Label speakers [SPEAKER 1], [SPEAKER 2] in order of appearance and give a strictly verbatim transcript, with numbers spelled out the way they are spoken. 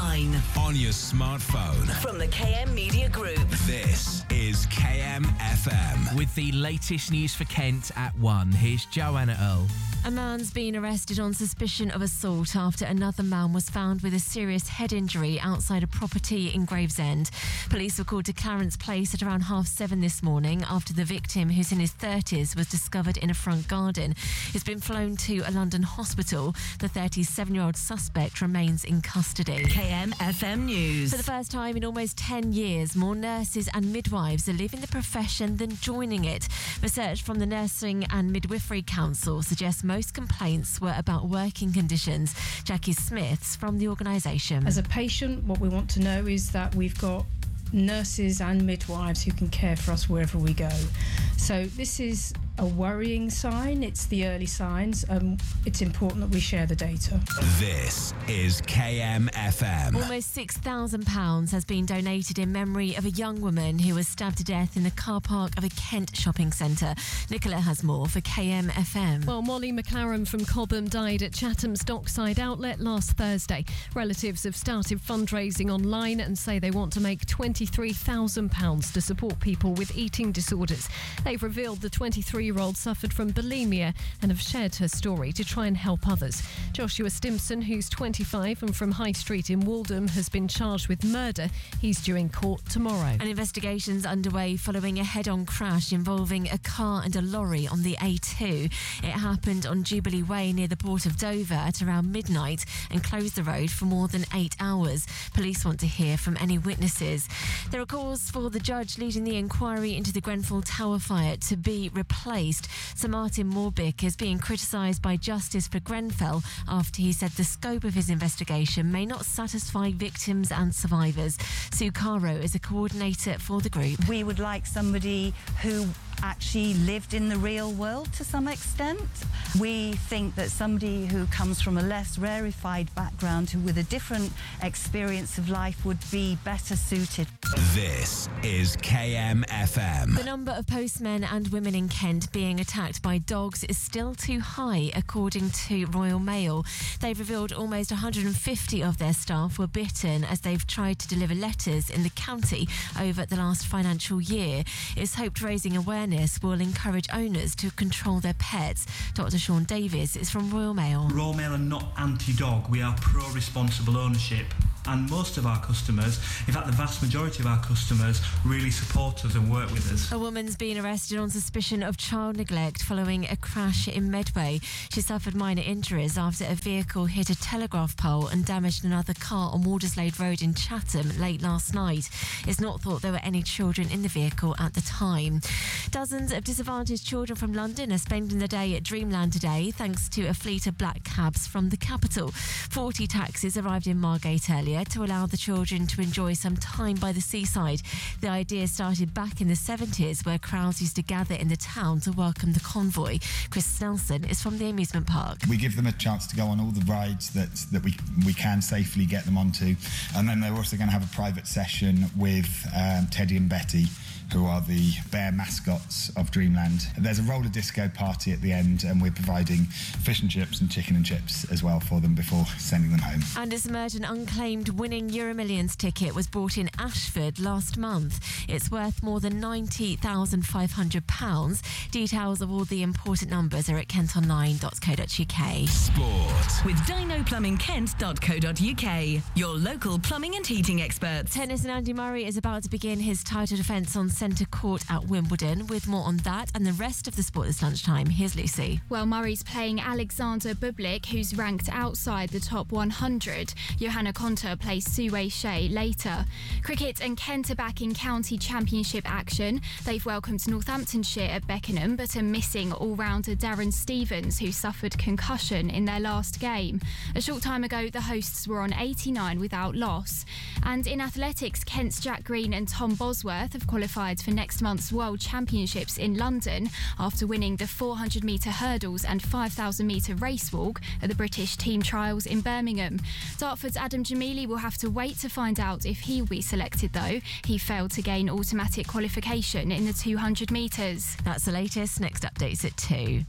[SPEAKER 1] online,
[SPEAKER 2] on your smartphone.
[SPEAKER 1] from the K M Media Group.
[SPEAKER 2] This is K M F M.
[SPEAKER 3] With the latest news for Kent at one, here's Joanna Earl.
[SPEAKER 4] A man's been arrested on suspicion of assault after another man was found with a serious head injury outside a property in Gravesend. Police were called to Clarence Place at around half seven this morning after the victim, who's in his thirties, was discovered in a front garden. He's been flown to a London hospital. The thirty-seven-year-old suspect remains in custody.
[SPEAKER 1] K M F M News.
[SPEAKER 4] For the first time in almost ten years, more nurses and midwives are leaving the profession than joining it. Research from the Nursing and Midwifery Council suggests most complaints were about working conditions. Jackie Smith's from the organisation.
[SPEAKER 5] As a patient, what we want to know is that we've got nurses and midwives who can care for us wherever we go. So this is a worrying sign. It's the early signs. Um, it's important that we share the data.
[SPEAKER 2] This is K M F M.
[SPEAKER 4] Almost six thousand pounds has been donated in memory of a young woman who was stabbed to death in the car park of a Kent shopping centre. Nicola has more for K M F M.
[SPEAKER 6] Well, Molly McLaren from Cobham died at Chatham's Dockside outlet last Thursday. Relatives have started fundraising online and say they want to make twenty-three thousand pounds to support people with eating disorders. They've revealed the twenty-three-year-old suffered from bulimia and have shared her story to try and help others. Joshua Stimson, who's twenty-five and from High Street in Waltham, has been charged with murder. He's due in court tomorrow.
[SPEAKER 4] An investigation's underway following a head-on crash involving a car and a lorry on the A two. It happened on Jubilee Way near the port of Dover at around midnight and closed the road for more than eight hours. Police want to hear from any witnesses. There are calls for the judge leading the inquiry into the Grenfell Tower fire to be replaced. Sir Martin Morbick is being criticised by Justice for Grenfell after he said the scope of his investigation may not satisfy victims and survivors. Sue Caro is a coordinator for the group.
[SPEAKER 7] We would like somebody who actually lived in the real world to some extent. We think that somebody who comes from a less rarefied background, who with a different experience of life, would be better suited.
[SPEAKER 2] This is K M F M.
[SPEAKER 4] The number of postmen and women in Kent being attacked by dogs is still too high, according to Royal Mail. They've revealed almost one hundred fifty of their staff were bitten as they've tried to deliver letters in the county over the last financial year. It's hoped raising awareness will encourage owners to control their pets. Doctor Sean Davies is from Royal Mail.
[SPEAKER 8] Royal Mail are not anti-dog. We are pro-responsible ownership. And most of our customers, in fact the vast majority of our customers, really support us and work with us.
[SPEAKER 4] A woman's been arrested on suspicion of child neglect following a crash in Medway. She suffered minor injuries after a vehicle hit a telegraph pole and damaged another car on Walderslade Road in Chatham late last night. It's not thought there were any children in the vehicle at the time. Dozens of disadvantaged children from London are spending the day at Dreamland today thanks to a fleet of black cabs from the capital. forty taxis arrived in Margate earlier to allow the children to enjoy some time by the seaside. The idea started back in the seventies, where crowds used to gather in the town to welcome the convoy. Chris Nelson is from the amusement park.
[SPEAKER 9] We give them a chance to go on all the rides that that we we can safely get them onto, and then they're also going to have a private session with um, Teddy and Betty, who are the bear mascots of Dreamland. There's a roller disco party at the end, and we're providing fish and chips and chicken and chips as well for them before sending them home.
[SPEAKER 4] Anders Merge, an unclaimed winning Euromillions ticket, was bought in Ashford last month. It's worth more than ninety thousand five hundred pounds. Details of all the important numbers are at kent online dot co dot uk.
[SPEAKER 2] Sport.
[SPEAKER 1] With dino plumbing kent dot co dot uk, your local plumbing and heating experts.
[SPEAKER 4] Tennis, and Andy Murray is about to begin his title defence on centre court at Wimbledon. With more on that and the rest of the sport this lunchtime, here's Lucy.
[SPEAKER 10] Well, Murray's playing Alexander Bublik, who's ranked outside the top one hundred. Johanna Konta plays Sue Shea later. Cricket, and Kent are back in county championship action. They've welcomed Northamptonshire at Beckenham, but are missing all-rounder Darren Stevens, who suffered concussion in their last game. A short time ago, the hosts were on eighty-nine without loss. And in athletics, Kent's Jack Green and Tom Bosworth have qualified for next month's World Championships in London after winning the four hundred metre hurdles and five thousand metre race walk at the British team trials in Birmingham. Dartford's Adam Jamili will have to wait to find out if he'll be selected, though. He failed to gain automatic qualification in the two hundred metres.
[SPEAKER 4] That's the latest. Next update's at two.